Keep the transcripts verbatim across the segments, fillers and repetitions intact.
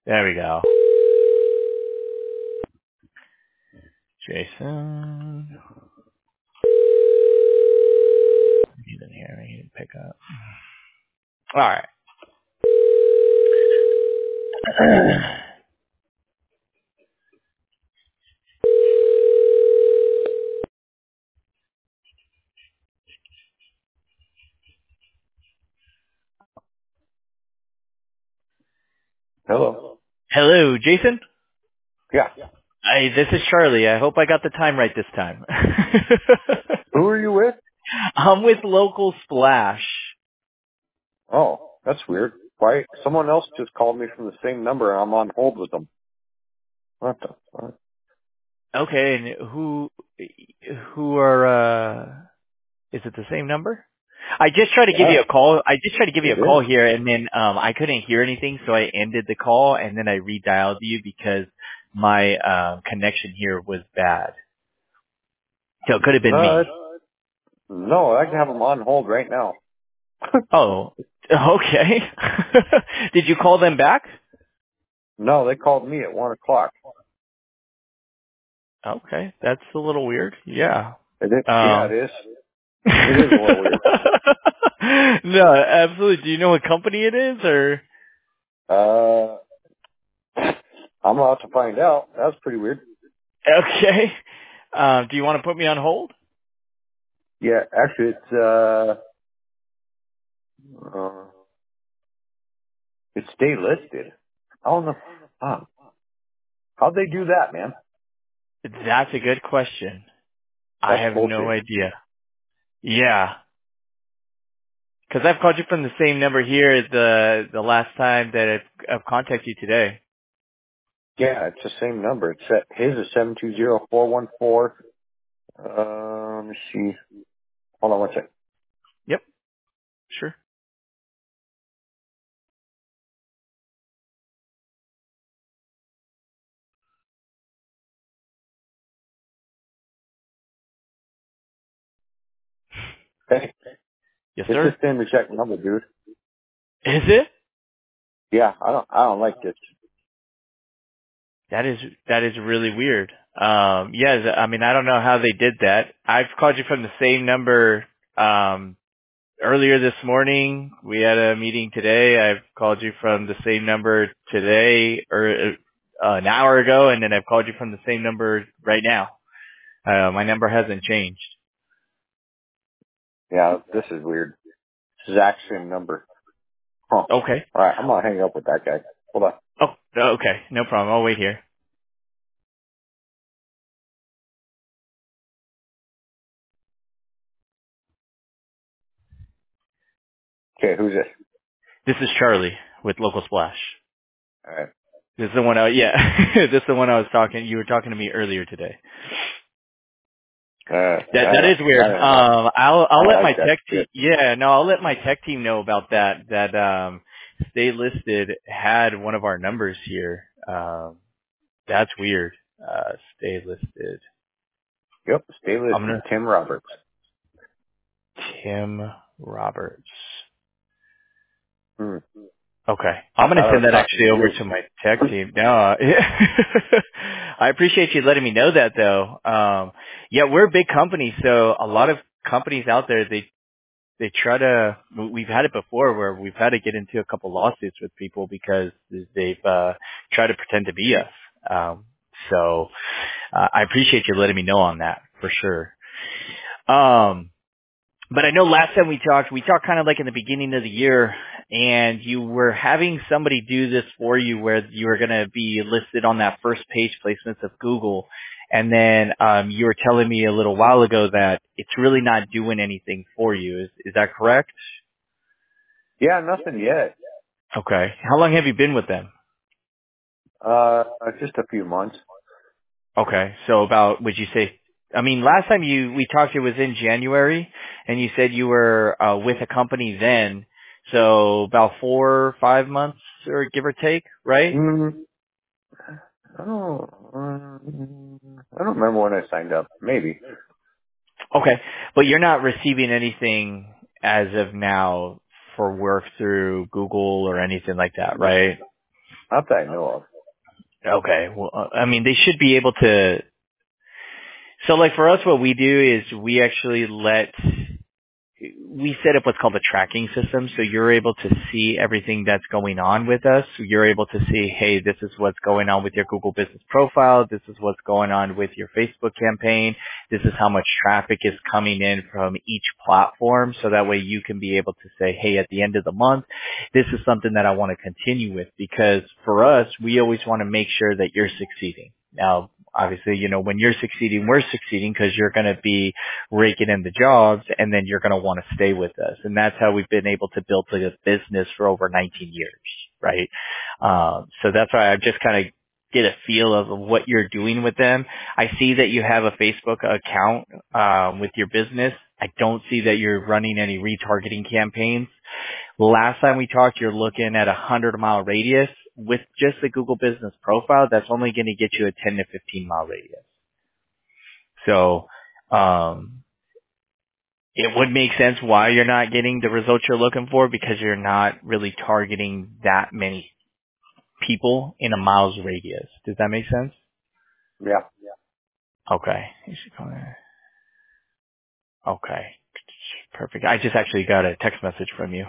There we go. Jason. He's in here. He didn't pick up. All right. Hello. Hello, Jason. Yeah. Hi, this is Charlie. I hope I got the time right this time. Who are you with? I'm with Local Splash. Oh, that's weird. Why? Someone else just called me from the same number and I'm on hold with them. What the fuck? Okay, and who who are uh is it the same number? I just tried to give you Yeah, a call. I just tried to give you it a call is. here, and then um I couldn't hear anything, so I ended the call, and then I redialed you because my um connection here was bad. So it could have been Uh, me. it's- no, I can have them on hold right now. Oh, okay. Did you call them back? No, they called me at one o'clock. Okay, that's a little weird. Yeah. It is, yeah, Um. it is. It is a little weird. No, absolutely. Do you know what company it is, or? Uh, I'm about to find out. That's pretty weird. Okay. Um, do you want to put me on hold? Yeah, actually, it's uh, uh it's stay listed. I don't know. Huh. How'd they do that, man? That's a good question. I That's have no bullshit. idea. Yeah. Because I've called you from the same number here as the the last time that I've, I've contacted you today. Yeah, it's the same number. It's at, his is seven two zero four one four. Uh, let me see. Hold on one second. Yep. Sure. Hey, Yes, this is sir. Tim to check number, dude. Is it? Yeah, I don't, I don't like this. That is that is really weird. Um, yes, I mean I don't know how they did that. I've called you from the same number um, earlier this morning. We had a meeting today. I've called you from the same number today or uh, an hour ago, and then I've called you from the same number right now. Uh, my number hasn't changed. Yeah, this is weird. Exact same number. Huh. Okay. All right, I'm gonna hang up with that guy. Hold on. Oh, okay. No problem. I'll wait here. Okay, who's this? This is Charlie with Local Splash. All right. This is the one I, yeah, this is the one I was talking, you were talking to me earlier today. Uh, That I that is don't, weird. I don't know. Um, I'll I I'll don't let my like that tech team. shit. Yeah, no, I'll let my tech team know about that. That um, Stay Listed had one of our numbers here. Um, that's weird. Uh, Stay Listed. Yep, stay I'm listed. gonna Tim Roberts. Tim Roberts. Hmm. Okay, I'm I gonna was send that talking to actually over you. to my tech team. No, uh, I appreciate you letting me know that though. Um, yeah, we're a big company, so a lot of companies out there they they try to we've had it before where we've had to get into a couple lawsuits with people because they've uh tried to pretend to be us. Um so uh, I appreciate you letting me know on that for sure. Um but I know last time we talked, we talked kind of like in the beginning of the year, and you were having somebody do this for you where you were going to be listed on that first page placements of Google. And then um, you were telling me a little while ago that it's really not doing anything for you. Is, is that correct? Yeah, nothing yet. Okay. How long have you been with them? Uh, just a few months. Okay. So about, would you say, I mean, last time you, we talked, it was in January, and you said you were uh, with a company then. So about four or five months, or give or take, right? Hmm. I don't, um, I don't remember when I signed up. Maybe. Okay. But you're not receiving anything as of now for work through Google or anything like that, right? Not that I know of. Okay. Well, uh, I mean, they should be able to. So like for us, what we do is we actually let, we set up what's called a tracking system. So you're able to see everything that's going on with us. You're able to see, hey, this is what's going on with your Google business profile. This is what's going on with your Facebook campaign. This is how much traffic is coming in from each platform. So that way you can be able to say, hey, at the end of the month, this is something that I want to continue with, because for us, we always want to make sure that you're succeeding. Now, obviously, you know, when you're succeeding, we're succeeding because you're going to be raking in the jobs, and then you're going to want to stay with us. And that's how we've been able to build like a business for over nineteen years, right? Um, so that's why I just kind of get a feel of what you're doing with them. I see that you have a Facebook account um, with your business. I don't see that you're running any retargeting campaigns. Last time we talked, you're looking at a hundred mile radius. With just the Google business profile, that's only going to get you a ten to fifteen mile radius. So, um, it would make sense why you're not getting the results you're looking for, because you're not really targeting that many people in a miles radius. Does that make sense? Yeah. Okay. Okay. Perfect. I just actually got a text message from you.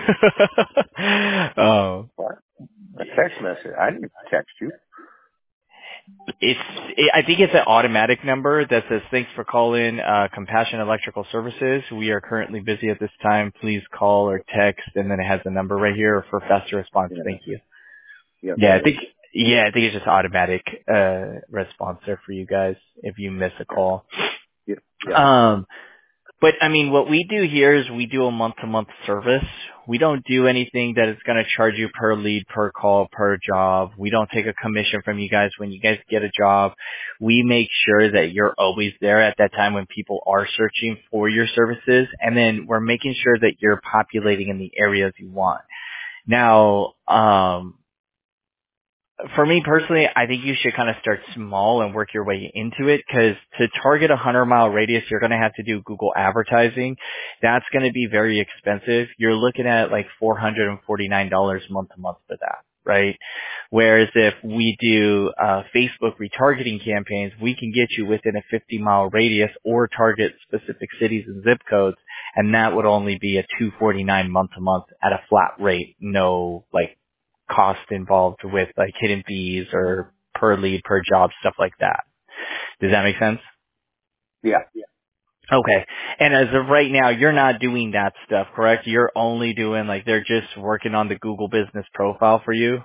um, What? A text message? I didn't text you. It's, it, I think it's an automatic number that says, thanks for calling, uh, Compassion Electrical Services. We are currently busy at this time. Please call or text. And then it has the number right here for faster response. Yeah. Thank you. Yeah, Yeah, I that think, is. yeah, I think it's just automatic, uh, response there for you guys if you miss a call. Yeah. Yeah. Um, But I mean, what we do here is we do a month-to-month service. We don't do anything that is going to charge you per lead, per call, per job. We don't take a commission from you guys when you guys get a job. We make sure that you're always there at that time when people are searching for your services. And then we're making sure that you're populating in the areas you want. Now, um, for me personally, I think you should kind of start small and work your way into it, because to target a hundred mile radius, you're going to have to do Google advertising. That's going to be very expensive. You're looking at like four hundred forty-nine dollars month to month for that, right? Whereas if we do uh, Facebook retargeting campaigns, we can get you within a fifty mile radius or target specific cities and zip codes, and that would only be a two hundred forty-nine month to month at a flat rate, no like cost involved with like hidden fees or per lead, per job, stuff like that. Does that make sense? Yeah. Okay. And as of right now, you're not doing that stuff, correct? You're only doing like, they're just working on the Google business profile for you?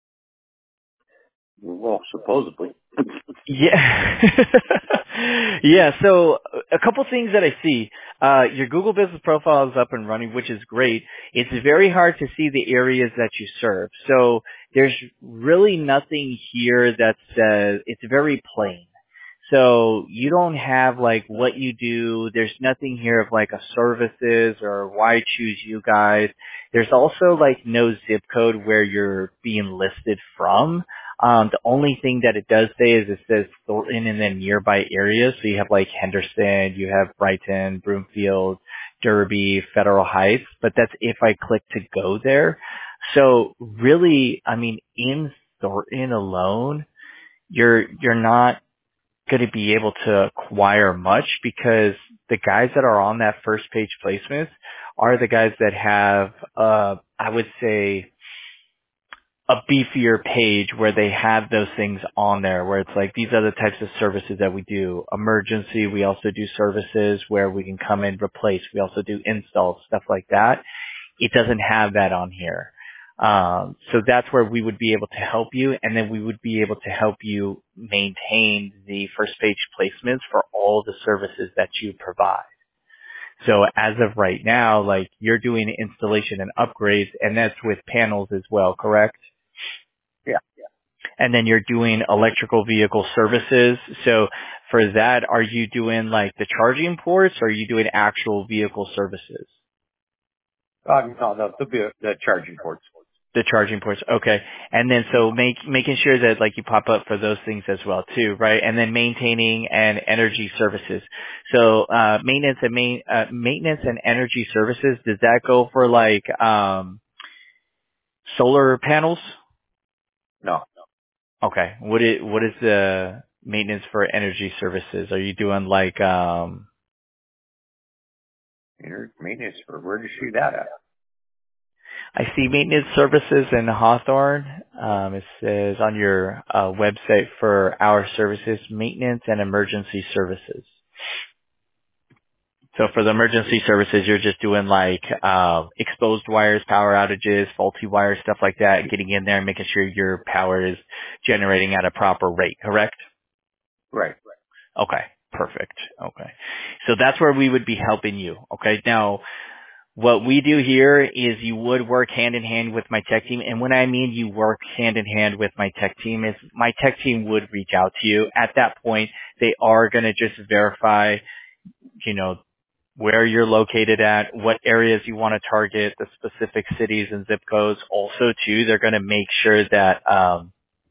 Well, supposedly. Yeah. Yeah. So a couple things that I see. Uh, your Google business profile is up and running, which is great. It's very hard to see the areas that you serve. So there's really nothing here that says, it's very plain. So you don't have like what you do. There's nothing here of like a services or why choose you guys. There's also like no zip code where you're being listed from. Um, the only thing that it does say is it says Thornton and then nearby areas. So you have like Henderson, you have Brighton, Broomfield, Derby, Federal Heights, but that's if I click to go there. So really, I mean, in Thornton alone, you're, you're not going to be able to acquire much, because the guys that are on that first page placements are the guys that have, uh, I would say, a beefier page where they have those things on there, where it's like, these are the types of services that we do. Emergency, we also do services where we can come in, replace. We also do installs, stuff like that. It doesn't have that on here. Um, so that's where we would be able to help you, and then we would be able to help you maintain the first page placements for all the services that you provide. So as of right now, like, you're doing installation and upgrades, and that's with panels as well, correct? Yeah. And then you're doing electrical vehicle services. So for that, are you doing like the charging ports, or are you doing actual vehicle services? Uh, no, no, the, the, the charging ports. The charging ports. Okay. And then so make, making sure that like you pop up for those things as well too, right? And then maintaining and energy services. So, uh, maintenance and main, uh, maintenance and energy services, does that go for like, um, solar panels? No. Okay. What is what is the maintenance for energy services? Are you doing like um Your maintenance for, where'd you see that at? I see maintenance services in Hawthorne. Um, it says on your uh, website for our services, maintenance and emergency services. So for the emergency services, you're just doing like uh, exposed wires, power outages, faulty wires, stuff like that, getting in there and making sure your power is generating at a proper rate, correct? Right. Okay, perfect. Okay. So that's where we would be helping you. Okay. Now, what we do here is you would work hand in hand with my tech team. And when I mean you work hand in hand with my tech team is my tech team would reach out to you. At that point, they are going to just verify, you know, where you're located at, what areas you want to target, the specific cities and zip codes. Also, too, they're going to make sure that, um,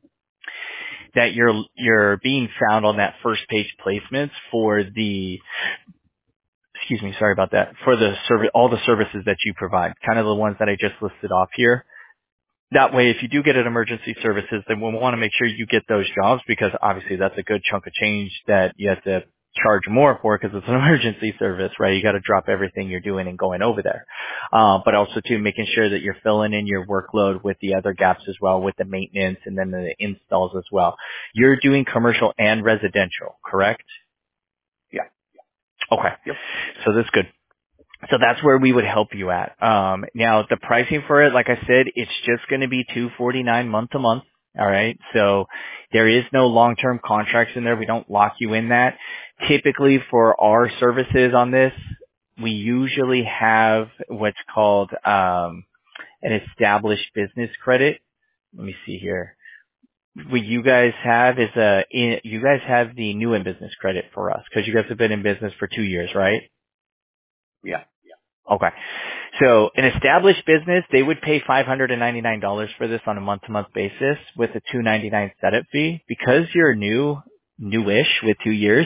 that you're, you're being found on that first page placements for the, excuse me, sorry about that, for the service, all the services that you provide, kind of the ones that I just listed off here. That way, if you do get an emergency services, then we'll want to make sure you get those jobs because obviously that's a good chunk of change that you have to charge more for because it's an emergency service, right? You got to drop everything you're doing and going over there. Uh, but also too, making sure that you're filling in your workload with the other gaps as well, with the maintenance and then the installs as well. You're doing commercial and residential, correct? Yeah. Okay. Yep. So that's good. So that's where we would help you at. Um, now the pricing for it, like I said, it's just going to be two forty-nine month to month. All right. So there is no long-term contracts in there. We don't lock you in that. Typically for our services on this, we usually have what's called, um, an established business credit. Let me see here. What you guys have is a, you guys have the new in business credit for us because you guys have been in business for two years, right? Yeah. Okay. So an established business, they would pay five hundred ninety-nine dollars for this on a month-to-month basis with a two ninety-nine setup fee. Because you're new, newish with two years,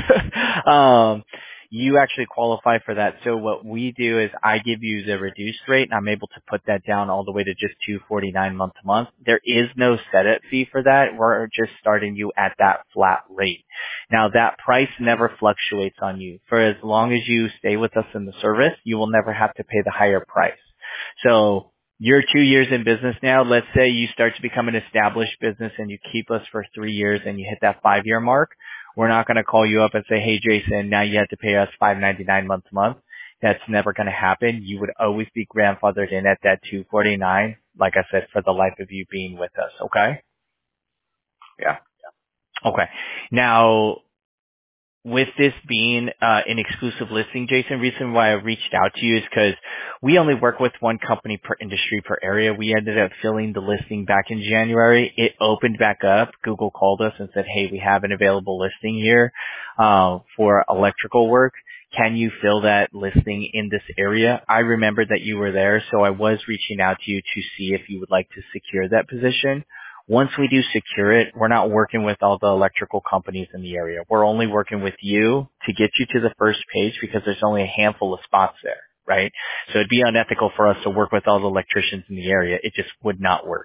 um, you actually qualify for that. So what we do is I give you the reduced rate and I'm able to put that down all the way to just two forty-nine month to month. There is no setup fee for that. We're just starting you at that flat rate. Now that price never fluctuates on you. For as long as you stay with us in the service, you will never have to pay the higher price. So you're two years in business now. Let's say you start to become an established business and you keep us for three years and you hit that five year mark. We're not going to call you up and say, hey, Jason, now you have to pay us five ninety-nine month to month. That's never going to happen. You would always be grandfathered in at that two forty-nine, like I said, for the life of you being with us. Okay? Yeah. Okay. Now, with this being uh, an exclusive listing, Jason, reason why I reached out to you is because we only work with one company per industry per area. We ended up filling the listing back in January. It opened back up. Google called us and said, hey, we have an available listing here uh, for electrical work. Can you fill that listing in this area? I remembered that you were there, so I was reaching out to you to see if you would like to secure that position. Once we do secure it, we're not working with all the electrical companies in the area. We're only working with you to get you to the first page because there's only a handful of spots there, right? So it'd be unethical for us to work with all the electricians in the area. It just would not work.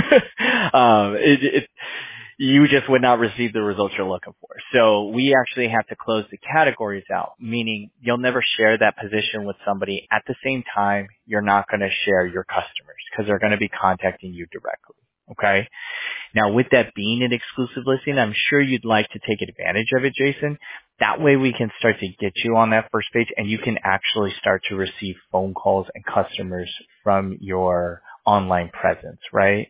um, it, it, you just would not receive the results you're looking for. So we actually have to close the categories out, meaning you'll never share that position with somebody. At the same time, you're not going to share your customers because they're going to be contacting you directly. Okay. Now, with that being an exclusive listing, I'm sure you'd like to take advantage of it, Jason. That way we can start to get you on that first page and you can actually start to receive phone calls and customers from your online presence, right?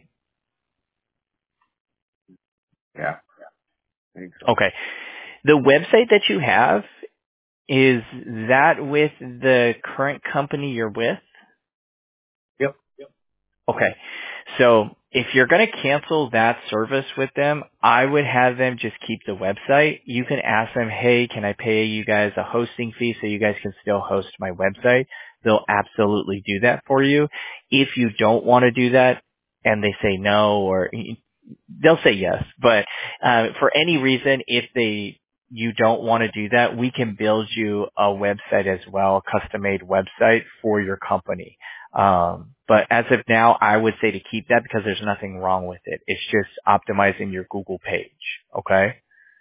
Yeah. I think so. Okay. The website that you have, is that with the current company you're with? Yep. Okay. So if you're going to cancel that service with them, I would have them just keep the website. You can ask them, hey, can I pay you guys a hosting fee so you guys can still host my website? They'll absolutely do that for you. If you don't want to do that and they say no, or they'll say yes, but uh, for any reason, if they you don't want to do that, we can build you a website as well, a custom-made website for your company. Um, but as of now, I would say to keep that because there's nothing wrong with it. It's just optimizing your Google page. Okay.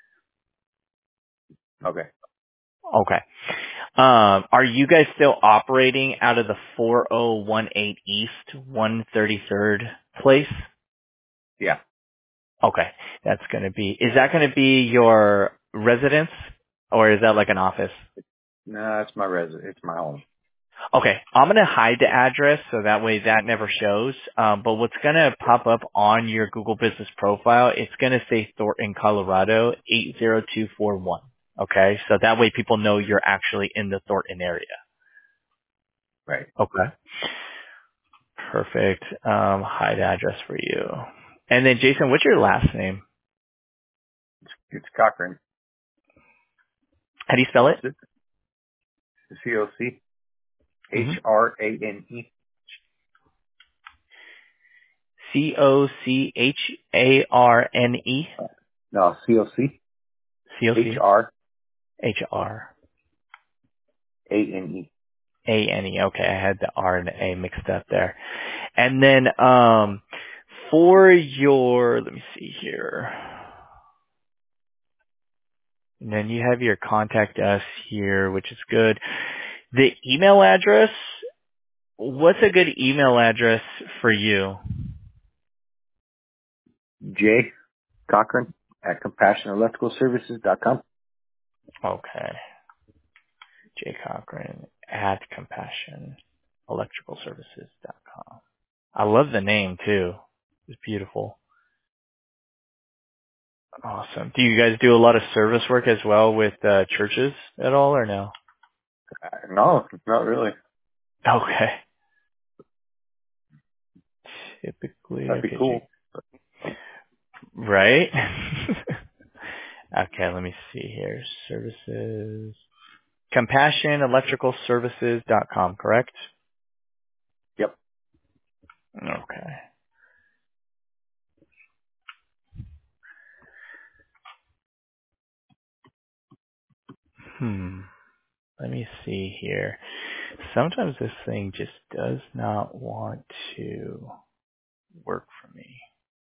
Okay. Okay. Um, are you guys still operating out of the four oh one eight East one thirty-third place? Yeah. Okay. That's going to be, is that going to be your residence or is that like an office? No, it's my res. It's my home. Okay. I'm going to hide the address so that way that never shows. Um, but what's going to pop up on your Google Business profile, it's going to say Thornton, Colorado, eight zero two four one. Okay. So that way people know you're actually in the Thornton area. Right. Okay. Perfect. Um, hide address for you. And then Jason, what's your last name? It's Cochran. How do you spell it? C O C H Mm-hmm. R A N E. C O C H A R N E. No, C O C C O H C R H R A N E. A N E. Okay, I had the R and the A mixed up there. And then um, for your, let me see here. And then you have your contact us here, which is good. The email address, what's a good email address for you? J Cochran at compassion electrical services dot com. Okay. J Cochran at compassion electrical services dot com. I love the name too. It's beautiful. Awesome. Do you guys do a lot of service work as well with uh, churches at all or no? Uh, no, not really. Okay. Typically, That'd be okay, cool. J- right? Okay, let me see here. Services. compassion electrical services dot com, correct? Yep. Okay. Hmm. Let me see here. Sometimes this thing just does not want to work for me.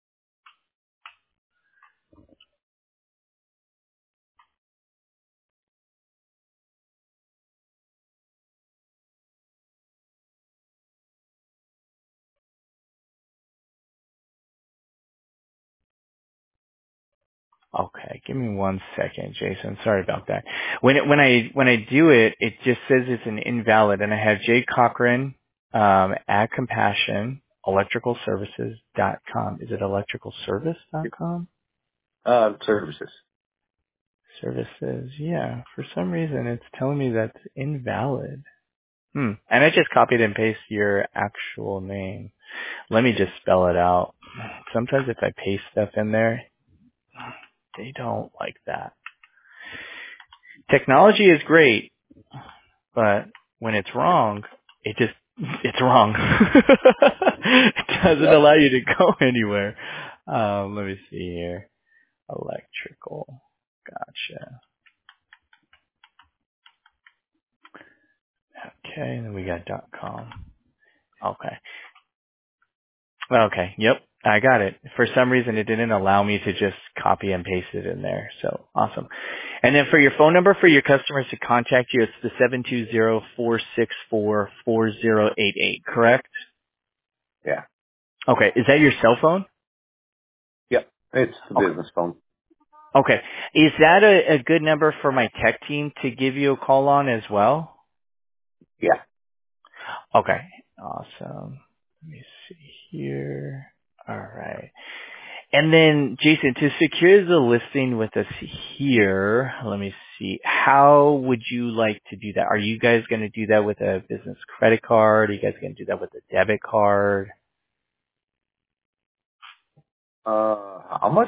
Okay, give me one second, Jason. Sorry about that. When it, when I when I do it, it just says it's an invalid, and I have J Cochran um, at compassion electrical services dot com. Is it electrical service dot com? Uh, services. Services, yeah. For some reason, it's telling me that's invalid. Hmm. And I just copied and pasted your actual name. Let me just spell it out. Sometimes if I paste stuff in there, they don't like that. Technology is great, but when it's wrong, it just, it's wrong. It doesn't Yep. allow you to go anywhere. Um, let me see here. Electrical. Gotcha. Okay, and then we got dot com. Okay. Okay, yep. I got it. For some reason, it didn't allow me to just copy and paste it in there. So awesome. And then for your phone number for your customers to contact you, it's the seven two zero, four six four, four zero eight eight, correct? Yeah. Okay. Is that your cell phone? Yep. It's the Okay. business phone. Okay. Is that a, a good number for my tech team to give you a call on as well? Yeah. Okay. Awesome. Let me see here. All right. And then, Jason, to secure the listing with us here, let me see. How would you like to do that? Are you guys going to do that with a business credit card? Are you guys going to do that with a debit card? Uh, how much?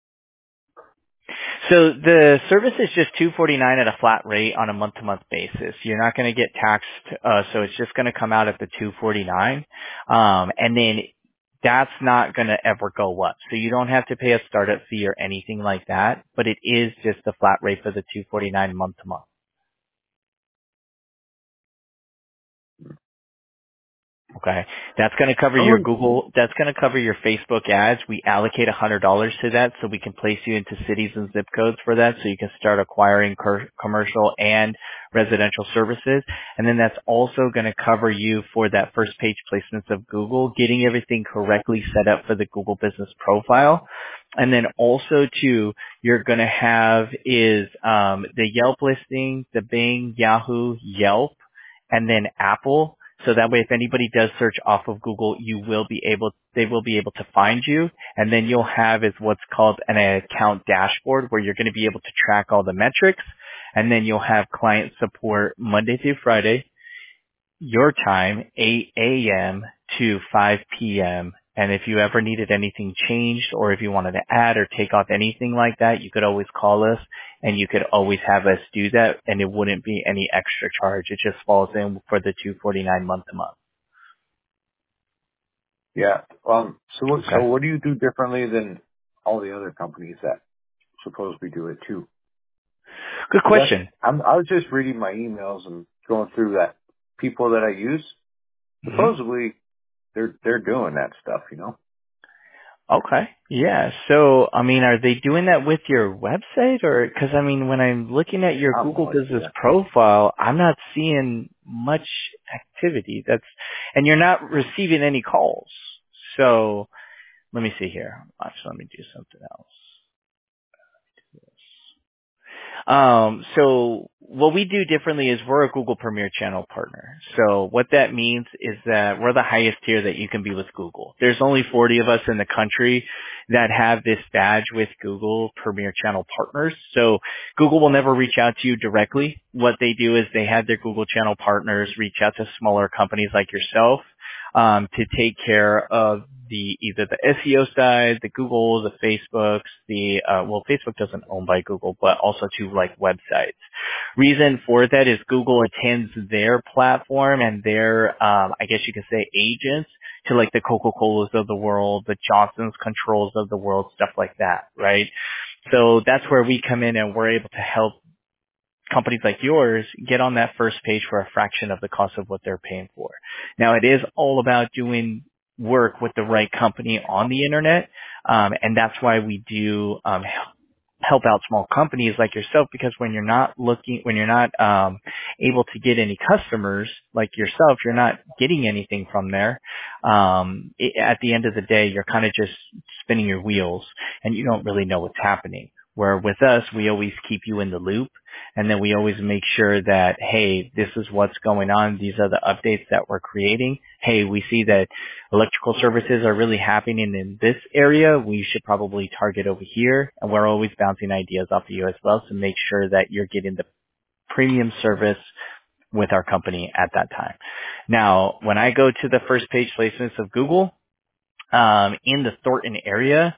So the service is just two forty-nine at a flat rate on a month-to-month basis. You're not going to get taxed, uh, so it's just going to come out at the two forty-nine, um, and then that's not going to ever go up. So you don't have to pay a startup fee or anything like that, but it is just the flat rate for the two forty-nine month-to-month. Okay. That's going to cover your Oh, Google, that's going to cover your Facebook ads. We allocate one hundred dollars to that so we can place you into cities and zip codes for that so you can start acquiring cur- commercial and residential services. And then that's also going to cover you for that first page placements of Google, getting everything correctly set up for the Google business profile. And then also too, you're going to have is um, the Yelp listing, the Bing, Yahoo, Yelp, and then Apple. So that way, if anybody does search off of Google, you will be able, they will be able to find you. And then you'll have is what's called an account dashboard where you're going to be able to track all the metrics. And then you'll have client support Monday through Friday, your time, eight a.m. to five p.m. And if you ever needed anything changed or if you wanted to add or take off anything like that, you could always call us and you could always have us do that and it wouldn't be any extra charge. It just falls in for the two forty-nine month to month. yeah. Um. So what? So Okay. what do you do differently than all the other companies that supposedly do it too? Good Because question. I'm. I was just reading my emails and going through that. People that I use, hmm supposedly they're they're doing that stuff. You know. Okay. Yeah. So, I mean, are they doing that with your website or, cause I mean, when I'm looking at your I have Google no business idea. profile, I'm not seeing much activity. That's, and you're not receiving any calls. So let me see here. Actually, let me do something else. Um, so what we do differently is we're a Google Premier Channel partner. So what that means is that we're the highest tier that you can be with Google. There's only forty of us in the country that have this badge with Google Premier Channel partners. So Google will never reach out to you directly. What they do is they have their Google Channel partners reach out to smaller companies like yourself um, to take care of the either the S E O side, the Google, the Facebooks, the uh, well, Facebook doesn't own by Google, but also to like websites. Reason for that is Google attends their platform and their, um, I guess you could say, agents to like the Coca-Colas of the world, the Johnson's Controls of the world, stuff like that, right? So that's where we come in and we're able to help companies like yours get on that first page for a fraction of the cost of what they're paying for. Now, it is all about doing work with the right company on the internet, um, and that's why we do um, help out small companies like yourself, because when you're not looking, when you're not um, able to get any customers like yourself, you're not getting anything from there. Um, it, at the end of the day, you're kind of just spinning your wheels, and you don't really know what's happening. Where with us, we always keep you in the loop, and then we always make sure that, hey, this is what's going on. These are the updates that we're creating. Hey, we see that electrical services are really happening in this area. We should probably target over here. And we're always bouncing ideas off of you as well to make sure that you're getting the premium service with our company at that time. Now, when I go to the first page placements of Google, um, in the Thornton area,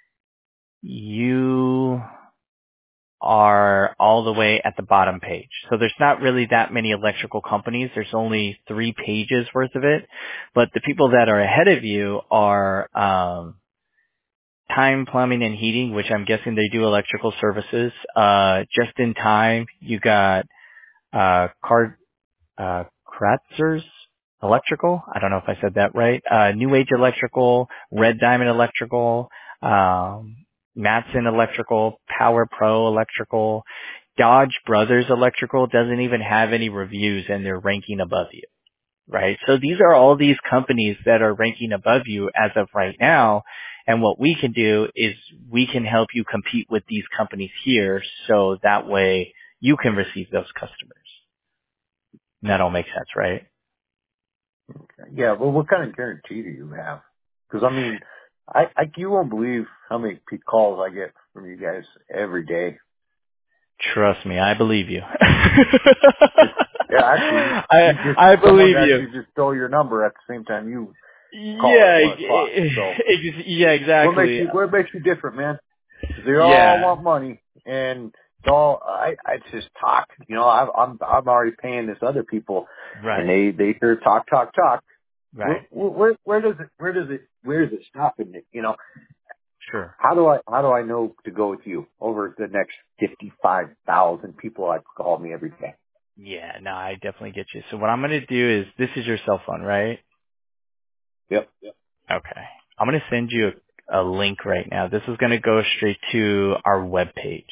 you are all the way at the bottom page. So there's not really that many electrical companies. There's only three pages worth of it. But the people that are ahead of you are um, Time Plumbing and Heating, which I'm guessing they do electrical services. Uh, Just in Time, you got uh, Card uh, Kratzer's Electrical. I don't know if I said that right. Uh, New Age Electrical, Red Diamond Electrical, um, Matson Electrical, Power Pro Electrical, Dodge Brothers Electrical doesn't even have any reviews and they're ranking above you, right? So these are all these companies that are ranking above you as of right now. And what we can do is we can help you compete with these companies here so that way you can receive those customers. And that all makes sense, right? Yeah. Well, what kind of guarantee do you have? Because I mean, I, I you won't believe how many pe- calls I get from you guys every day. Trust me, I believe you. Just, yeah, actually, I you just I someone believe you. actually just stole your number at the same time you call Yeah, at one ex- o'clock. So ex- yeah, what makes exactly. you what makes you different, man? 'Cause they all Yeah, want money, and it's all I. I it's just talk. You know, I've, I'm I'm already paying this other people, and right, they they hear talk talk talk. Where right, where where does it where does it where does it stop? In it? You know, sure. how do I how do I know to go with you over the next fifty five thousand people that call me every day? Yeah, no, I definitely get you. So what I'm gonna do is, this is your cell phone, right? Yep. Okay. I'm going to send you a, a link right now. This is going to go straight to our webpage.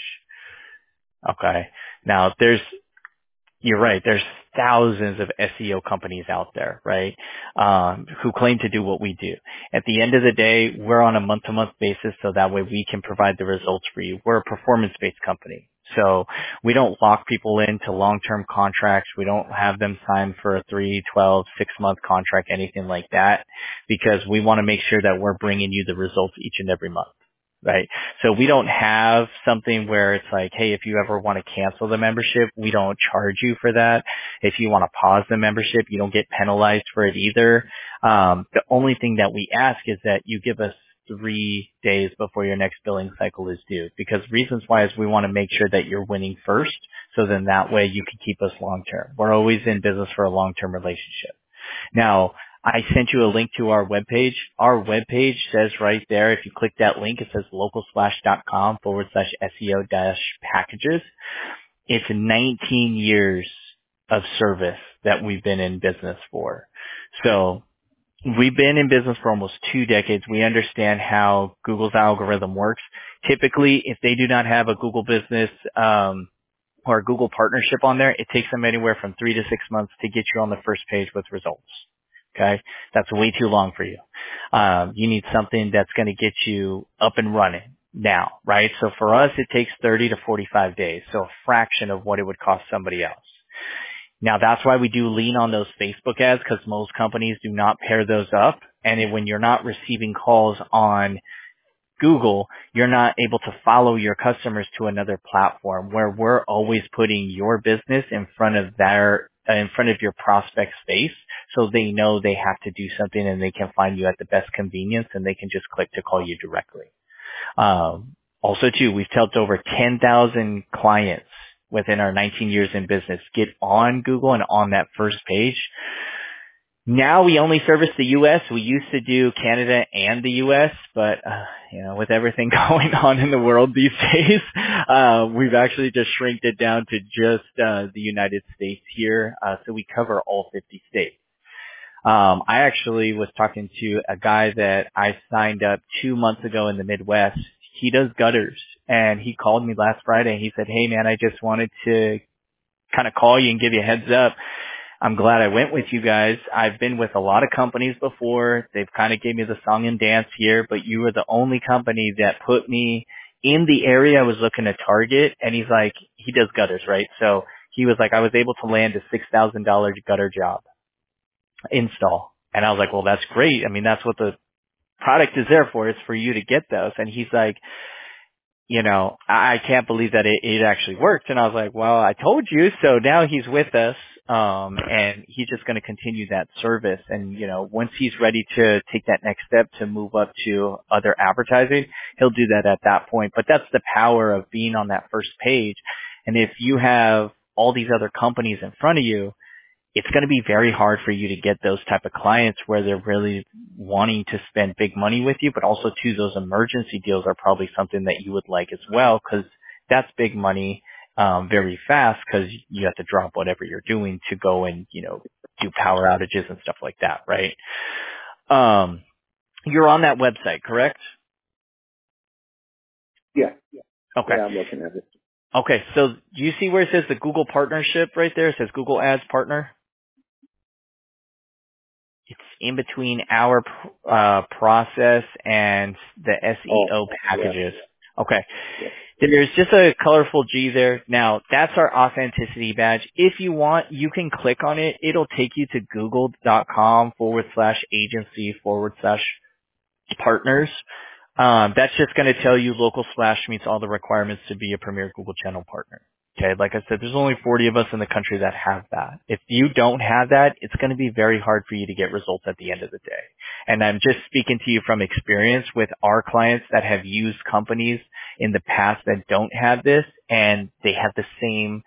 Okay. Now, there's you're right. There's thousands of S E O companies out there, right, um, who claim to do what we do. At the end of the day, we're on a month-to-month basis, so that way we can provide the results for you. We're a performance-based company. So we don't lock people into long-term contracts. We don't have them sign for a three, twelve, six-month contract, anything like that, because we want to make sure that we're bringing you the results each and every month. Right. So we don't have something where it's like, hey, if you ever want to cancel the membership, we don't charge you for that. If you want to pause the membership, you don't get penalized for it either. Um, the only thing that we ask is that you give us three days before your next billing cycle is due, because reasons why is we want to make sure that you're winning first. So then that way you can keep us long term. We're always in business for a long-term relationship. Now, I sent you a link to our webpage. Our webpage says right there, if you click that link, it says localsplash.com forward slash SEO dash packages. It's nineteen years of service that we've been in business for. So we've been in business for almost two decades. We understand how Google's algorithm works. Typically, if they do not have a Google business, um, or a Google partnership on there, it takes them anywhere from three to six months to get you on the first page with results. Okay. That's way too long for you. Um, you need something that's going to get you up and running now, right? So for us, it takes thirty to forty-five days. So a fraction of what it would cost somebody else. Now that's why we do lean on those Facebook ads, because most companies do not pair those up. And then when you're not receiving calls on Google, you're not able to follow your customers to another platform, where we're always putting your business in front of their in front of your prospect's face, so they know they have to do something and they can find you at the best convenience, and they can just click to call you directly. Um, also, too, we've helped over ten thousand clients within our nineteen years in business get on Google and on that first page. Now we only service the U S. We used to do Canada and the U S, but, uh, you know, with everything going on in the world these days, uh, we've actually just shrinked it down to just, uh, the United States here. Uh, so we cover all fifty states. Um, I actually was talking to a guy that I signed up two months ago in the Midwest. He does gutters, and he called me last Friday. He said, hey man, I just wanted to kind of call you and give you a heads up. I'm glad I went with you guys. I've been with a lot of companies before. They've kind of gave me the song and dance here, but you were the only company that put me in the area I was looking to target. And he's like, he does gutters, right? So he was like, I was able to land a six thousand dollars gutter job install. And I was like, well, that's great. I mean, that's what the product is there for. It's for you to get those. And he's like, you know, I can't believe that it, it actually worked. And I was like, well, I told you. So now he's with us. Um, and he's just going to continue that service. And, you know, once he's ready to take that next step to move up to other advertising, he'll do that at that point. But that's the power of being on that first page. And if you have all these other companies in front of you, it's going to be very hard for you to get those type of clients where they're really wanting to spend big money with you, but also too, those emergency deals are probably something that you would like as well, because that's big money, um, very fast, because you have to drop whatever you're doing to go and, you know, do power outages and stuff like that, right? Um, you're on that website, correct? Yeah. Okay. Yeah, I'm looking at it. Okay. So do you see where it says the Google partnership right there? It says Google Ads partner. It's in between our uh, process and the S E O Oh, packages. yeah. Okay. Yeah. There's just a colorful G there. Now, that's our authenticity badge. If you want, you can click on it. It'll take you to google.com forward slash agency forward slash partners. Um, that's just going to tell you Local Splash meets all the requirements to be a premier Google channel partner. Okay, like I said, there's only forty of us in the country that have that. If you don't have that, it's going to be very hard for you to get results at the end of the day. And I'm just speaking to you from experience with our clients that have used companies in the past that don't have this, and they have the same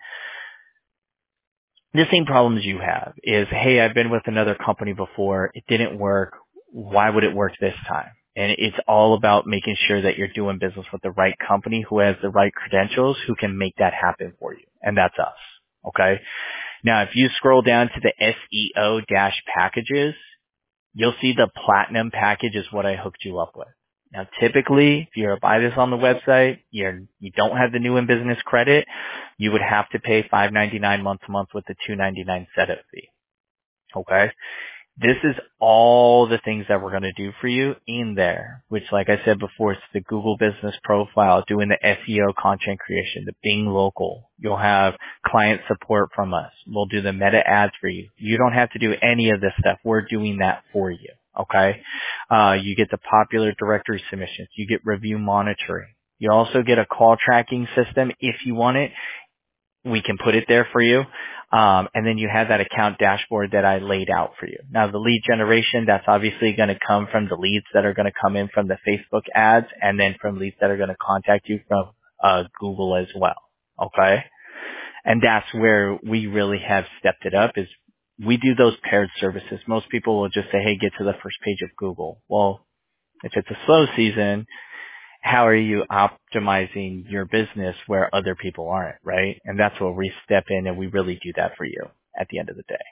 the same problems you have. Is, hey, I've been with another company before, it didn't work. Why would it work this time? And it's all about making sure that you're doing business with the right company who has the right credentials, who can make that happen for you. And that's us. Okay. Now, if you scroll down to the S E O dash packages, you'll see the platinum package is what I hooked you up with. Now, typically, if you're to buy this on the website, you're, you don't have the new in business credit, you would have to pay five ninety-nine month to month with the two ninety-nine setup fee. Okay? This is all the things that we're going to do for you in there, which like I said before, it's the Google business profile, doing the S E O content creation, the Bing local. You'll have client support from us. We'll do the meta ads for you. You don't have to do any of this stuff. We're doing that for you. Okay. Uh, you get the popular directory submissions. You get review monitoring. You also get a call tracking system if you want it. We can put it there for you. Um, and then you have that account dashboard that I laid out for you. Now the lead generation, that's obviously going to come from the leads that are going to come in from the Facebook ads and then from leads that are going to contact you from uh, Google as well. Okay. And that's where we really have stepped it up is we do those paired services. Most people will just say, hey, get to the first page of Google. Well, if it's a slow season, how are you optimizing your business where other people aren't, right? And that's where we step in and we really do that for you at the end of the day.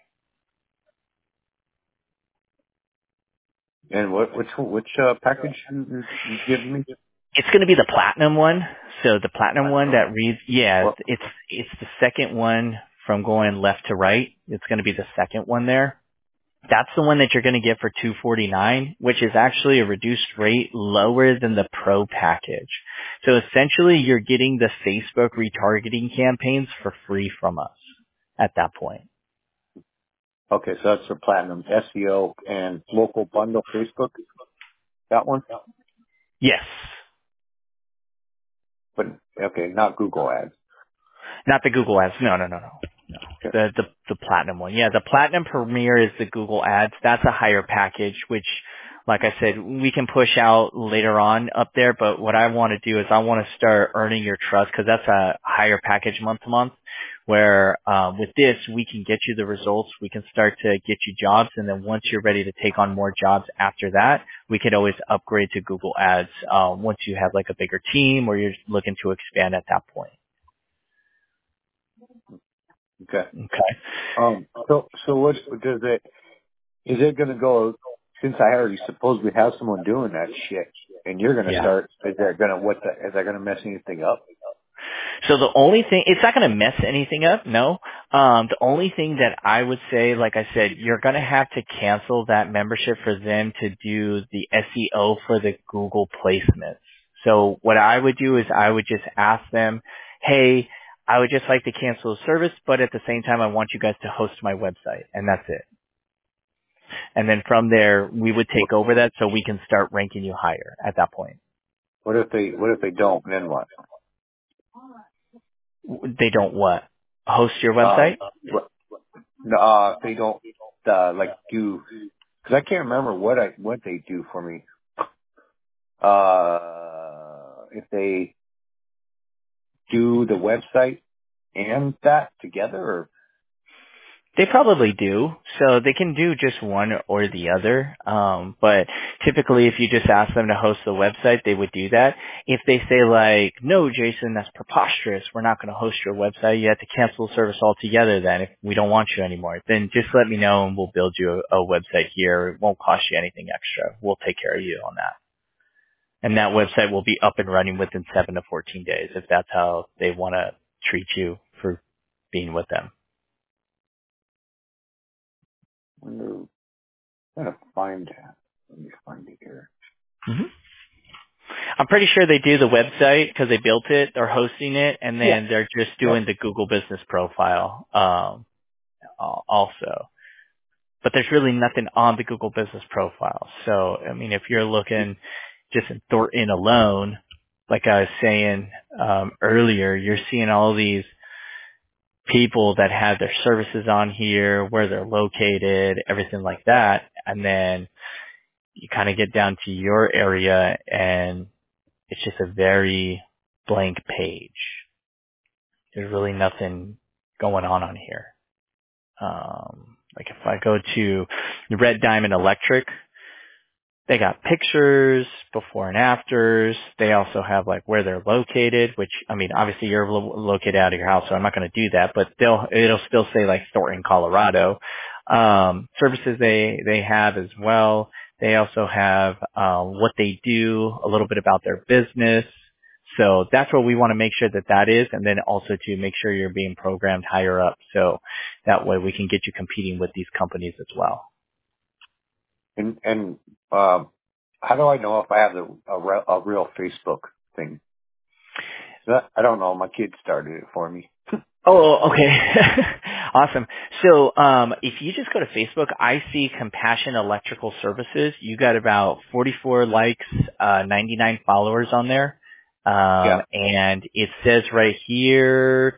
And what which which uh, package you you you giving me? It's going to be the platinum one. So the platinum one Platinum. that reads, yeah, Well, it's it's the second one from going left to right. It's going to be the second one there. That's the one that you're going to get for two forty-nine, which is actually a reduced rate lower than the pro package. So essentially you're getting the Facebook retargeting campaigns for free from us at that point. okay, so that's for platinum S E O and local bundle Facebook. That one, Yes. but okay, not Google ads. Not the Google ads. No, no, no, no. No. Okay. The, the, the platinum one. Yeah, the platinum premier is the Google ads. That's a higher package, which, like I said, we can push out later on up there, but what I want to do is I want to start earning your trust because that's a higher package month to month where, um, with this, we can get you the results. We can start to get you jobs. And then once you're ready to take on more jobs after that, we could always upgrade to Google ads, um, once you have like a bigger team or you're looking to expand at that point. Okay. Okay. Um. So so what does it? Is it going to go? Since I already suppose we have someone doing that shit, and you're going to Yeah. start, is that going to what? The, is that going to mess anything up? So the only thing, it's not going to mess anything up, no. Um, the only thing that I would say, like I said, you're going to have to cancel that membership for them to do the S E O for the Google placements. So what I would do is I would just ask them, hey, I would just like to cancel the service, but at the same time, I want you guys to host my website, and that's it. And then from there, we would take over that so we can start ranking you higher at that point. What if they? What if they don't? Then what? They don't what? Host your Uh, website? what- no, uh, if they don't, uh, like do, cause I can't remember what I, what they do for me. Uh, if they do the website and that together or? They probably do. So they can do just one or the other. Um, but typically if you just ask them to host the website, they would do that. If they say like, no, Jason, that's preposterous. We're not going to host your website. You have to cancel the service altogether then if we don't want you anymore. Then just let me know and we'll build you a, a website here. It won't cost you anything extra. We'll take care of you on that. And that website will be up and running within seven to fourteen days if that's how they want to treat you for being with them. I'm gonna find, let me find it here. Mm-hmm. I'm pretty sure they do the website because they built it, they're hosting it, and Yeah. then they're just Yep. doing the Google business profile um, al- also. But there's really nothing on the Google business profile. So, I mean, if you're looking just in Thornton alone, like I was saying um, earlier, you're seeing all these people that have their services on here, where they're located, everything like that. And then you kind of get down to your area and it's just a very blank page. There's really nothing going on on here. Um, like if I go to the Red Diamond Electric, they got pictures, before and afters. They also have like where they're located, which I mean, obviously you're lo- located out of your house, so I'm not going to do that. But they'll it'll still say like Thornton, Colorado. um, services they, they have as well. They also have uh, what they do, a little bit about their business. So that's what we want to make sure that that is, and then also to make sure you're being programmed higher up. So that way we can get you competing with these companies as well. And and um, how do I know if I have the, a, re- a real Facebook thing? That, I don't know. My kid started it for me. Oh, okay. Awesome. So, um, if you just go to Facebook, I see Compassion Electrical Services. You got about forty-four likes, uh, ninety-nine followers on there. Um, Yeah. and it says right here,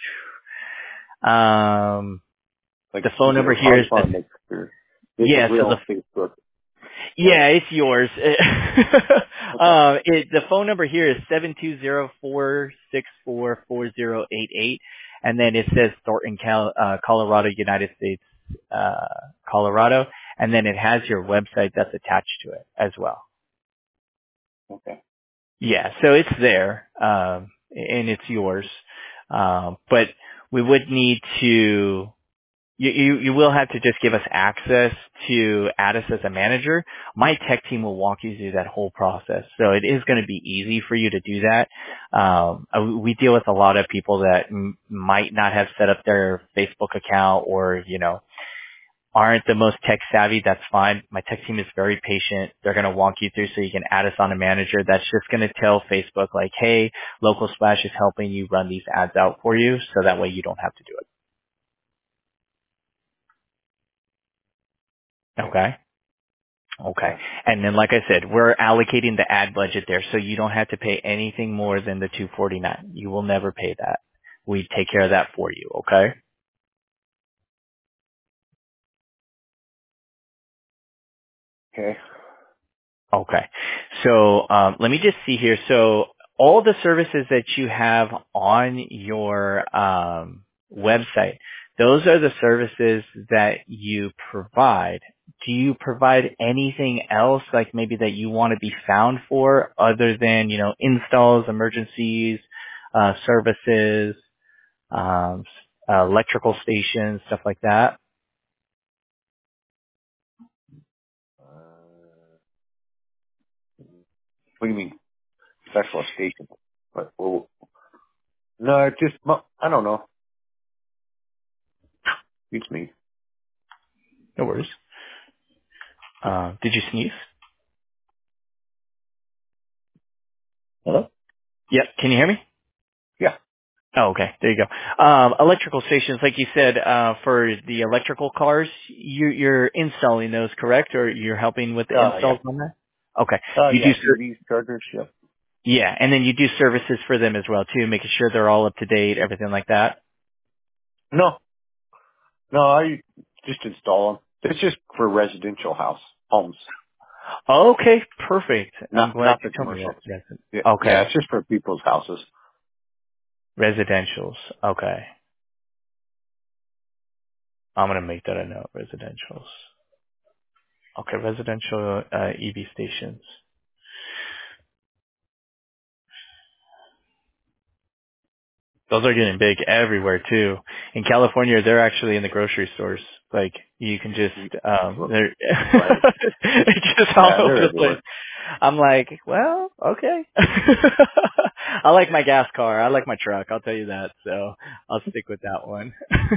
um, Like, the phone is it, number I here is just the, want to make sure it's a yeah, so the real Facebook. Yeah, it's yours. Okay. um, it, the phone number here is seven two zero four six four four zero eight eight, and then it says Thornton, Cal, uh, Colorado, United States, uh, Colorado, and then it has your website that's attached to it as well. Okay. Yeah, so it's there, um, and it's yours. Um, but we would need to You, you, you will have to just give us access to add us as a manager. My tech team will walk you through that whole process. So it is going to be easy for you to do that. Um, uh, we deal with a lot of people that m- might not have set up their Facebook account or, you know, aren't the most tech savvy. That's fine. My tech team is very patient. They're going to walk you through so you can add us on a manager. That's just going to tell Facebook like, hey, Local Splash is helping you run these ads out for you. So that way you don't have to do it. Okay. Okay. Okay. And then, like I said, we're allocating the ad budget there, so you don't have to pay anything more than the two forty-nine. You will never pay that. We take care of that for you. Okay. Okay. Okay. So um, let me just see here. So all the services that you have on your um, website, those are the services that you provide. Do you provide anything else, like maybe that you want to be found for, other than you know installs, emergencies, uh, services, um, uh, electrical stations, stuff like that? Uh, what do you mean? Special station? But, well, no, it just, well, I don't know. Beats me. No worries. Uh, did you sneeze? Hello? Yep. Can you hear me? Yeah. Oh, okay. There you go. Um, electrical stations, like you said, uh, for the electrical cars, you, you're installing those, correct? Or you're helping with the Uh, yeah. installs on that? Okay. Uh, You do, yeah. ser- E Vs, chargers, yep. yeah, and then you do services for them as well too, making sure they're all up to date, everything like that. No. No, I just install them. It's just for residential house, homes. Okay, perfect. I'm Not, glad not you the told me that. commercials. Resi- Yeah, yeah, Okay, it's just for people's houses. residentials. Okay, I'm gonna make that a note. Residentials. Okay, residential uh, E V stations. Those are getting big everywhere too. In California, they're actually in the grocery stores. Like you can just, um, they're Right. it's just all Yeah, over they're the place. everywhere. I'm like, well, okay. I like my gas car. I like my truck. I'll tell you that. So I'll stick with that one.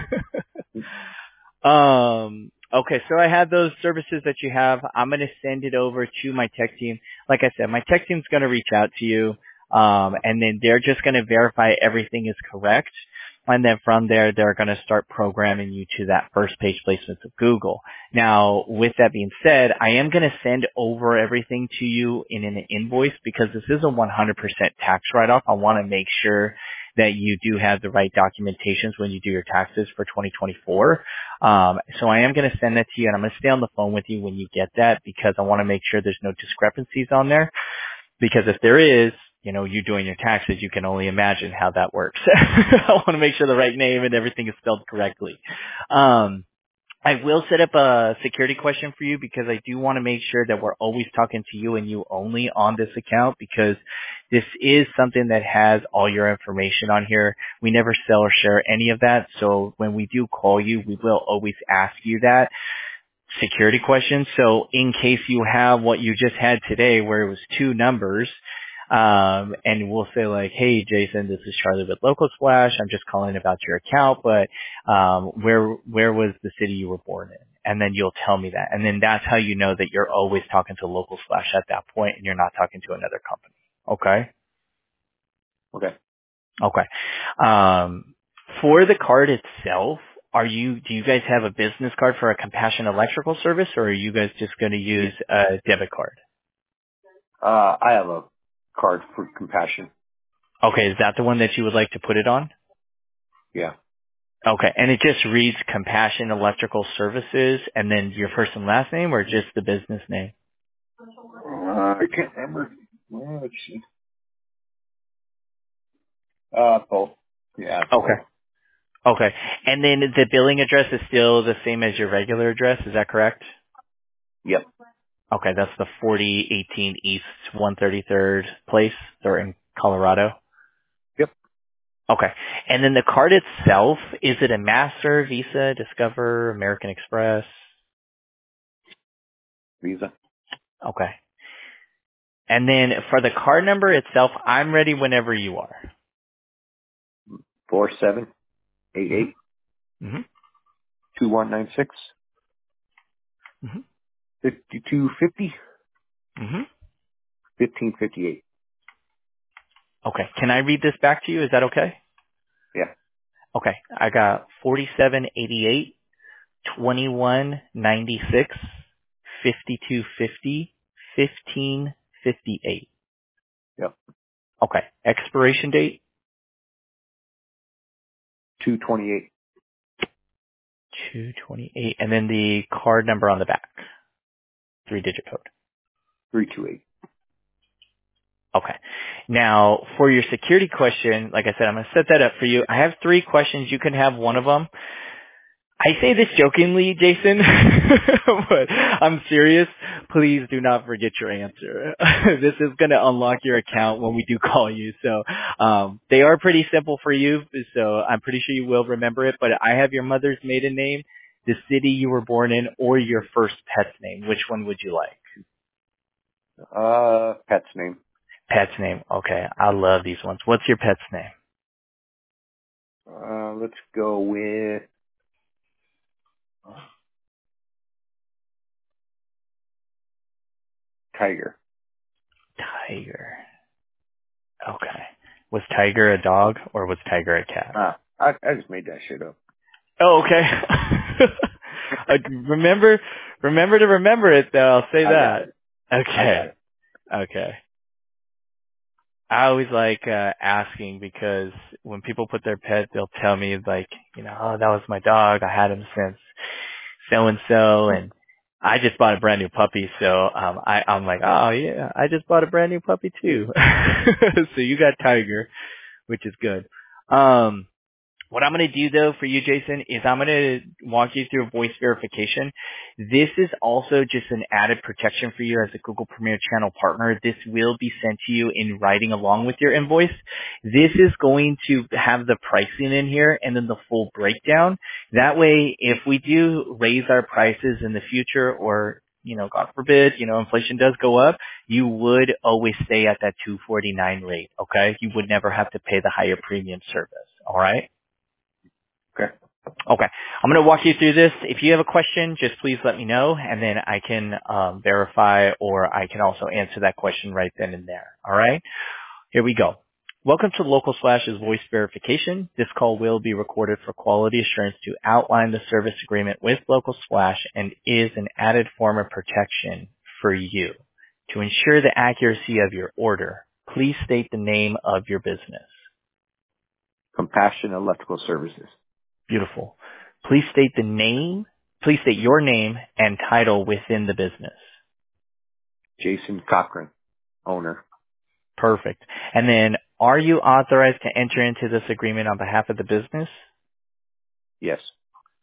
Um, okay, so I have those services that you have. I'm going to send it over to my tech team. Like I said, my tech team's going to reach out to you, um, and then they're just going to verify everything is correct. And then from there, they're going to start programming you to that first page placements of Google. Now, with that being said, I am going to send over everything to you in an invoice because this is a one hundred percent tax write-off. I want to make sure that you do have the right documentations when you do your taxes for twenty twenty-four. Um, so I am going to send that to you, and I'm going to stay on the phone with you when you get that because I want to make sure there's no discrepancies on there. Because if there is, you know, you doing your taxes, you can only imagine how that works. I want to make sure the right name and everything is spelled correctly. Um, I will set up a security question for you because I do want to make sure that we're always talking to you and you only on this account, because this is something that has all your information on here. We never sell or share any of that. So when we do call you, we will always ask you that security question. So in case you have what you just had today where it was two numbers, um, and we'll say like, hey, Jason, this is Charlie with Local Splash. I'm just calling about your account, but um, where where was the city you were born in? And then you'll tell me that. And then that's how you know that you're always talking to Local Splash at that point and you're not talking to another company. Okay? Okay. Okay. Um, for the card itself, are you, do you guys have a business card for a Compassion Electrical Service, or are you guys just going to use a debit card? Uh, I have a card for Compassion. Okay, is that the one that you would like to put it on? Yeah. Okay, and it just reads Compassion Electrical Services and then your first and last name, or just the business name? Uh, I can't remember. Well, let's see. Uh, both. Yeah, Okay. both. Okay. And then the billing address is still the same as your regular address, is that correct? Yep. Okay, that's the forty eighteen East one thirty-third Place. They're in Colorado. Yep. Okay. And then the card itself, is it a Master, Visa, Discover, American Express? Visa. Okay. And then for the card number itself, I'm ready whenever you are. Four seven eight eight Mm-hmm. two one nine six Mm-hmm. fifty two fifty Mm-hmm. fifteen fifty eight. Okay. Can I read this back to you? Is that okay? Yeah. Okay. I got forty-seven eighty-eight, twenty-one ninety-six, fifty-two fifty, fifteen fifty-eight. Yep. Okay. Expiration date? Two twenty eight. two twenty-eight. And then the card number on the back. Three-digit code. Three two eight. Okay. Now, for your security question, like I said, I'm going to set that up for you. I have three questions. You can have one of them. I say this jokingly, Jason, but I'm serious. Please do not forget your answer. This is going to unlock your account when we do call you. So um, they are pretty simple for you. So I'm pretty sure you will remember it. But I have your mother's maiden name, the city you were born in, or your first pet's name. Which one would you like? Uh, pet's name. Pet's name. Okay. I love these ones. What's your pet's name? Uh, let's go with Tiger. Tiger. Okay. Was Tiger a dog or was Tiger a cat? Ah, I, I just made that shit up. Oh, okay. uh, remember, remember to remember it though. I'll say I got that. it. I got Okay. it. Okay. I always like uh asking because when people put their pet, they'll tell me like, you know, oh, that was my dog. I had him since so and so, and I just bought a brand new puppy, so um I I'm like, oh yeah, I just bought a brand new puppy too. So you got Tiger, which is good. Um What I'm going to do though for you, Jason, is I'm going to walk you through voice verification. This is also just an added protection for you as a Google Premier Channel partner. This will be sent to you in writing along with your invoice. This is going to have the pricing in here and then the full breakdown. That way, if we do raise our prices in the future or, you know, God forbid, you know, inflation does go up, you would always stay at that two forty-nine rate, okay? You would never have to pay the higher premium service, all right? Okay. Okay. I'm going to walk you through this. If you have a question, just please let me know, and then I can um, verify, or I can also answer that question right then and there. All right? Here we go. Welcome to Local Splash's voice verification. This call will be recorded for quality assurance to outline the service agreement with Local Splash and is an added form of protection for you. To ensure the accuracy of your order, please state the name of your business. Compassion Electrical Services. Beautiful. Please state the name, please state your name and title within the business. Jason Cochran, owner. Perfect. And then, are you authorized to enter into this agreement on behalf of the business? Yes.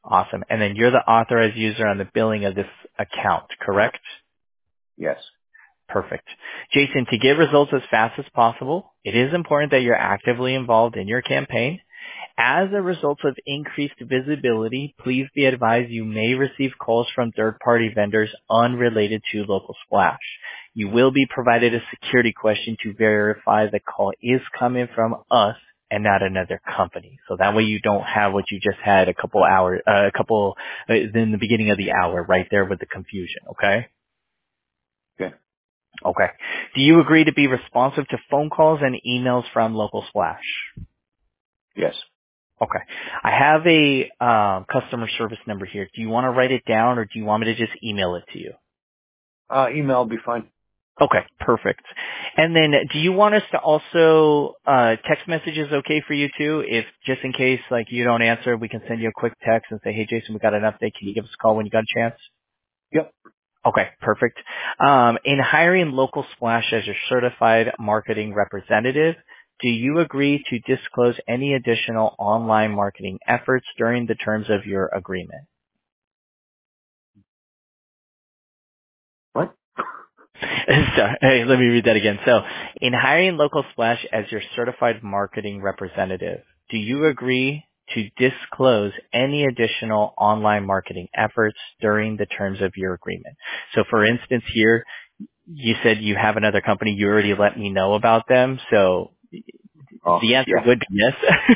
Awesome. And then you're the authorized user on the billing of this account, correct? Yes. Perfect. Jason, to get results as fast as possible, it is important that you're actively involved in your campaign. As a result of increased visibility, please be advised you may receive calls from third-party vendors unrelated to Local Splash. You will be provided a security question to verify the call is coming from us and not another company. So that way you don't have what you just had a couple hours, uh, a couple, uh, in the beginning of the hour right there with the confusion, okay? Okay. Okay. Do you agree to be responsive to phone calls and emails from Local Splash? Yes. Okay. I have a um, customer service number here. Do you want to write it down or do you want me to just email it to you? Uh, email will be fine. Okay, perfect. And then do you want us to also, uh, text messages okay for you too? If just in case like you don't answer, we can send you a quick text and say, hey Jason, we got an update. Can you give us a call when you got a chance? Yep. Okay, perfect. Um, in hiring Local Splash as your certified marketing representative, do you agree to disclose any additional online marketing efforts during the terms of your agreement? What? Sorry, hey, let me read that again. So, in hiring Local Splash as your certified marketing representative, do you agree to disclose any additional online marketing efforts during the terms of your agreement? So, for instance, here, you said you have another company. You already let me know about them. So, Oh, the answer yeah. would be yes.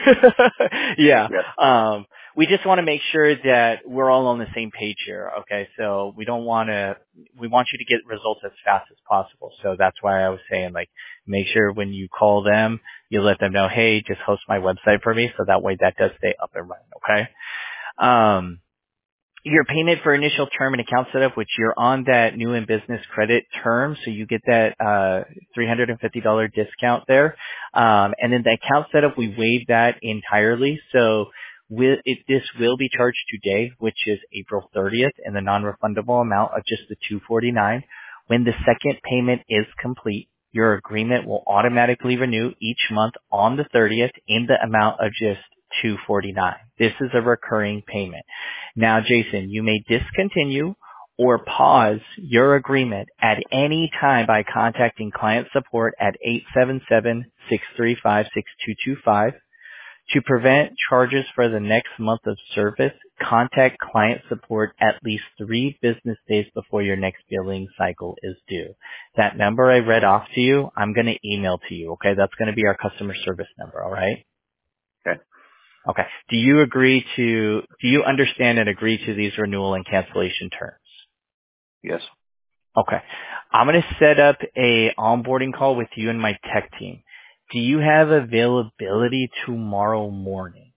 yeah. Yes. Um, we just want to make sure that we're all on the same page here. Okay. So we don't want to, we want you to get results as fast as possible. So that's why I was saying like, make sure when you call them, you let them know, hey, just host my website for me. So that way that does stay up and running. Okay. Um, your payment for initial term and account setup, which you're on that new in business credit term, so you get that uh three hundred fifty dollars discount there. Um, and then the account setup, we waive that entirely. So will, it, this will be charged today, which is April thirtieth, and the non-refundable amount of just the two hundred forty-nine dollars. When the second payment is complete, your agreement will automatically renew each month on the thirtieth in the amount of just two hundred forty-nine dollars. This is a recurring payment. Now, Jason, you may discontinue or pause your agreement at any time by contacting client support at eight seven seven, six three five, six two two five. To prevent charges for the next month of service, contact client support at least three business days before your next billing cycle is due. That number I read off to you, I'm going to email to you, okay? That's going to be our customer service number, all right? Okay. Okay. Do you agree to, do you understand and agree to these renewal and cancellation terms? Yes. Okay. I'm going to set up a onboarding call with you and my tech team. Do you have availability tomorrow morning?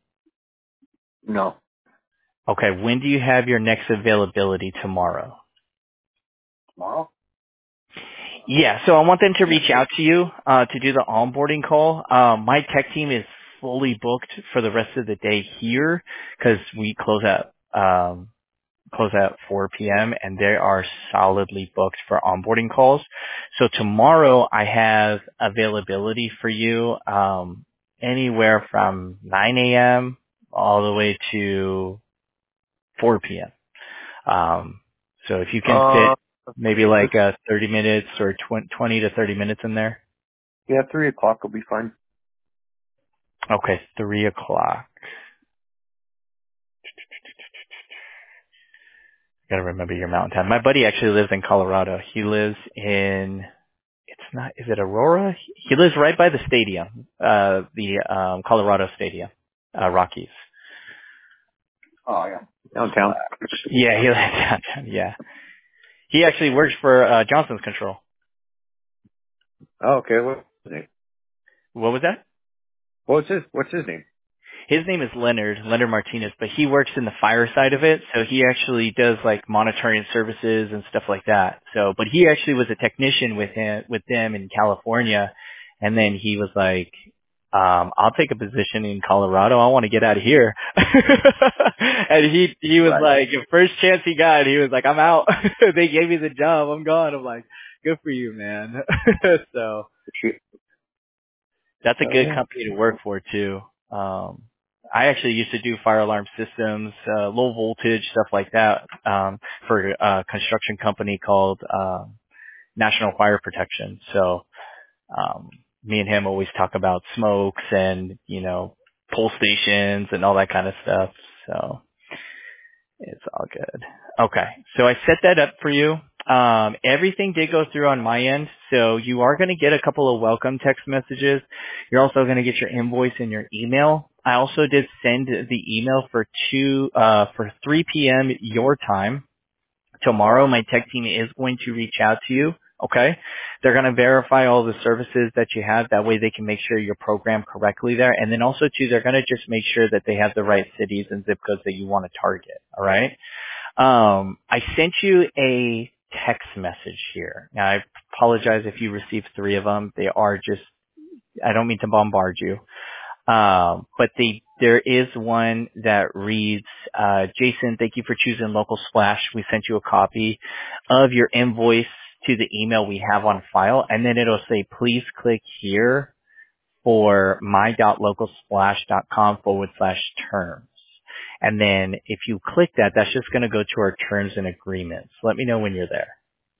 No. Okay. When do you have your next availability tomorrow? Tomorrow? Yeah. So I want them to reach out to you, uh, to do the onboarding call. Um, my tech team is fully booked for the rest of the day here because we close at, um, close at four p.m. and they are solidly booked for onboarding calls. So tomorrow I have availability for you um, anywhere from nine a.m. all the way to four p.m. Um, so if you can Uh, fit maybe like uh, thirty minutes or twenty to thirty minutes in there. yeah, three o'clock will be fine. Okay, three o'clock. Gotta remember your mountain time. My buddy actually lives in Colorado. He lives in It's not, is it Aurora? He lives right by the stadium, uh, the, um, Colorado Stadium, uh, Rockies. Oh, yeah. Downtown. Yeah, he lives downtown, yeah. He actually works for, uh, Johnson's Control. Oh, okay. What's his name? What was that? What's his, what's his name? His name is Leonard, Leonard Martinez, but he works in the fire side of it, so he actually does like monitoring services and stuff like that. So, but he actually was a technician with him, with them in California, and then he was like, um, I'll take a position in Colorado. I want to get out of here. And he, he was Right. like, the first chance he got, he was like, I'm out. They gave me the job. I'm gone. I'm like, good for you, man. So Shoot. that's a Oh, good yeah. company to work for too. Um, I actually used to do fire alarm systems, uh, low voltage, stuff like that, um, for a construction company called, um, National Fire Protection. So, um, me and him always talk about smokes and, you know, pole stations and all that kind of stuff. So it's all good. Okay. So I set that up for you. Um, everything did go through on my end. So you are going to get a couple of welcome text messages. You're also going to get your invoice in your email. I also did send the email for two, uh, for three p.m. your time. Tomorrow, my tech team is going to reach out to you. Okay. They're going to verify all the services that you have. That way they can make sure you're programmed correctly there. And then also too, they're going to just make sure that they have the right cities and zip codes that you want to target. All right. Um, I sent you a text message here. Now I apologize if you received three of them. They are just, I don't mean to bombard you. Um, but the, there is one that reads, uh, Jason, thank you for choosing Local Splash. We sent you a copy of your invoice to the email we have on file. And then it'll say, please click here for my.localsplash.com forward slash terms. And then if you click that, that's just going to go to our terms and agreements. Let me know when you're there.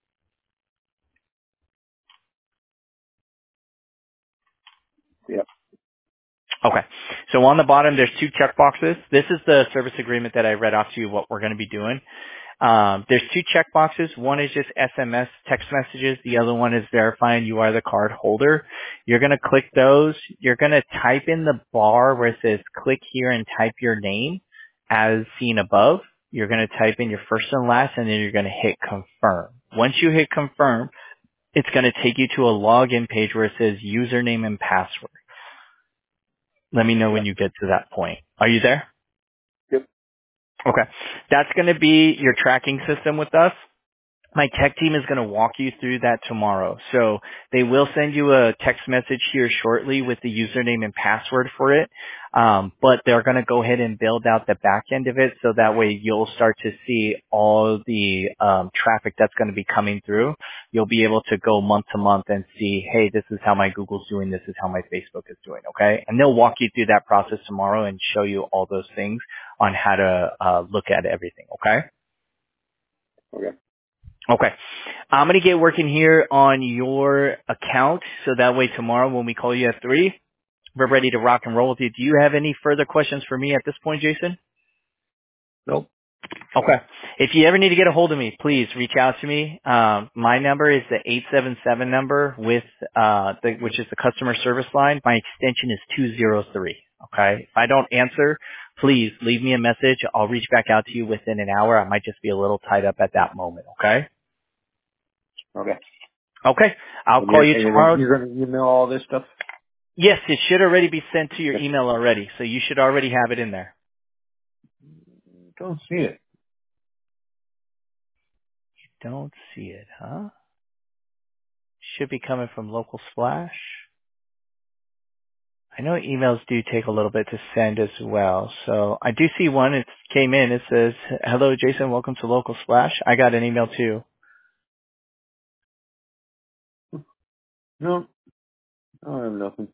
Yep. Okay. So on the bottom, there's two check boxes. This is the service agreement that I read off to you, what we're going to be doing. Um, there's two check boxes. One is just S M S text messages. The other one is verifying you are the card holder. You're going to click those. You're going to type in the bar where it says click here and type your name as seen above. You're going to type in your first and last, and then you're going to hit confirm. Once you hit confirm, it's going to take you to a login page where it says username and password. Let me know when you get to that point. Are you there? Yep. Okay. That's going to be your tracking system with us. My tech team is going to walk you through that tomorrow. So they will send you a text message here shortly with the username and password for it. Um, but they're going to go ahead and build out the back end of it so that way you'll start to see all the um, traffic that's going to be coming through. You'll be able to go month to month and see, hey, this is how my Google's doing, this is how my Facebook is doing, okay? And they'll walk you through that process tomorrow and show you all those things on how to uh, look at everything, okay? Okay. Okay. I'm going to get working here on your account so that way tomorrow when we call you at three, we're ready to rock and roll with you. Do you have any further questions for me at this point, Jason? Nope. Okay. If you ever need to get a hold of me, please reach out to me. Um, my number is the eight seven seven number with, uh, the, which is the customer service line. My extension is two zero three. Okay. If I don't answer, please leave me a message. I'll reach back out to you within an hour. I might just be a little tied up at that moment. Okay. Okay. Okay. I'll And call you're, you and you're gonna, tomorrow. you're gonna email all this stuff? Yes, it should already be sent to your Okay. email already, so you should already have it in there. Don't see it. Don't see it, huh? Should be coming from Local Splash. I know emails do take a little bit to send as well, so I do see one. It came in. It says, "Hello, Jason. Welcome to Local Splash." I got an email too. No. I don't have nothing.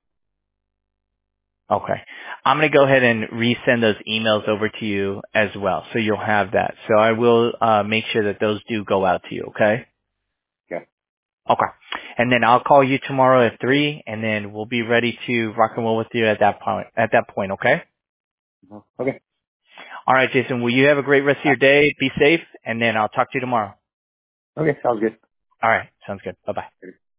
Okay. I'm going to go ahead and resend those emails over to you as well, so you'll have that. So I will uh, make sure that those do go out to you, okay? Okay. Okay. And then I'll call you tomorrow at three, and then we'll be ready to rock and roll with you at that point. At that point, okay? Uh-huh. Okay. All right, Jason. Well, you have a great rest of your day. Be safe, and then I'll talk to you tomorrow. Okay. Sounds good. All right. Sounds good. Bye bye.